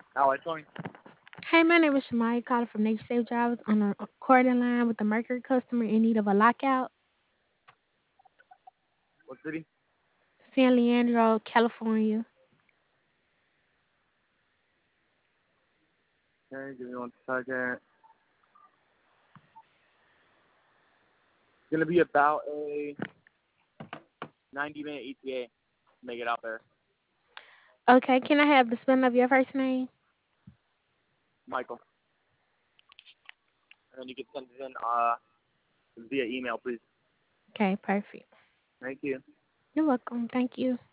Alex, Tony. Hey, my name is Shamaya calling from Nature Safe Jobs on a recording line with the Mercury customer in need of a lockout. What city? San Leandro, California. Okay, give me 1 second. It's gonna be about a 90-minute ETA to make it out there. Okay, can I have the spelling of your first name? Michael. And then you can send it in via email, please. Okay, perfect. Thank you. You're welcome. Thank you.